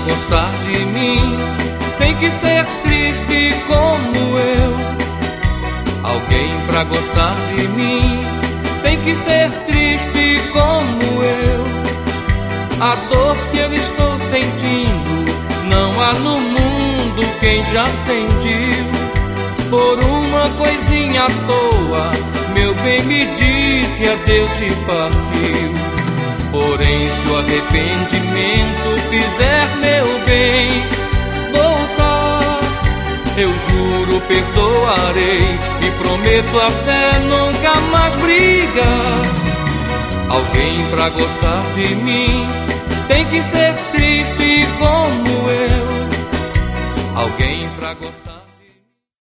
gostar de mim tem que ser triste como eu. Alguém pra gostar de mim tem que ser triste como eu. A dor que eu estou sentindo não há no mundo quem já sentiu. Por uma coisinha à toa, meu bem me disse adeus e partiu. Porém, se o arrependimento fizer meu bem voltar, eu juro perdoarei e prometo até nunca mais brigar. Alguém pra gostar de mim tem que ser triste como eu. Alguém pra gostar